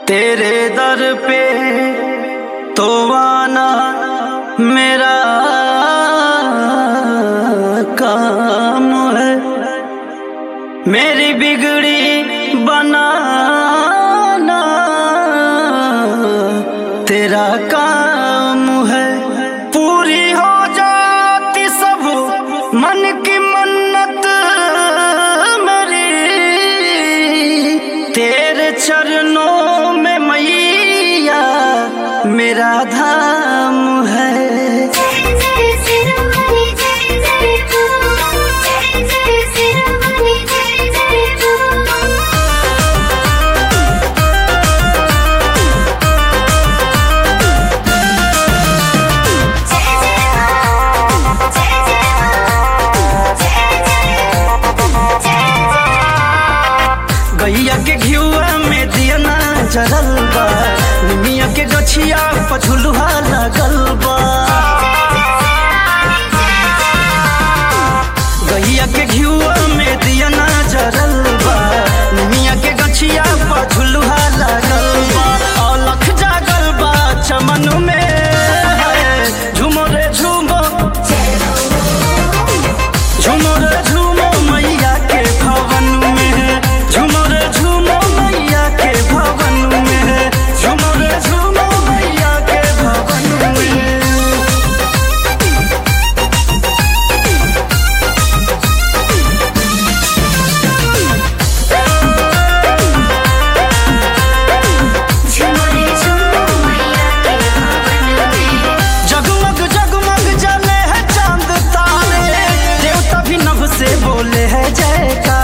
तेरे दर पे तो आना मेरा काम है, मेरी बिगड़ी बनाना तेरा काम है। पूरी हो जाती सब मन की मन्नत मेरी, तेरे चरणों में मैया मेरा धाम है। गैया के घिउआ में दिया ना जरल बा, निमिया के गछिया पर झुलुहा लगल बा। गैया के घिउआ में दिया ना जरल बा, निमिया के गछिया पर झुलुहा लगल बा। अलख जागल बा चमन में झूमो रे झूमो, झूमो रे झूमो मैया के भवन में, झूमो रे झूमो मैया के भवन में, झूमो रे झूमो मैया के भवन में। जगमग जगमग जले है चांद तारे, देवता भी नभ से बोले है जयकार।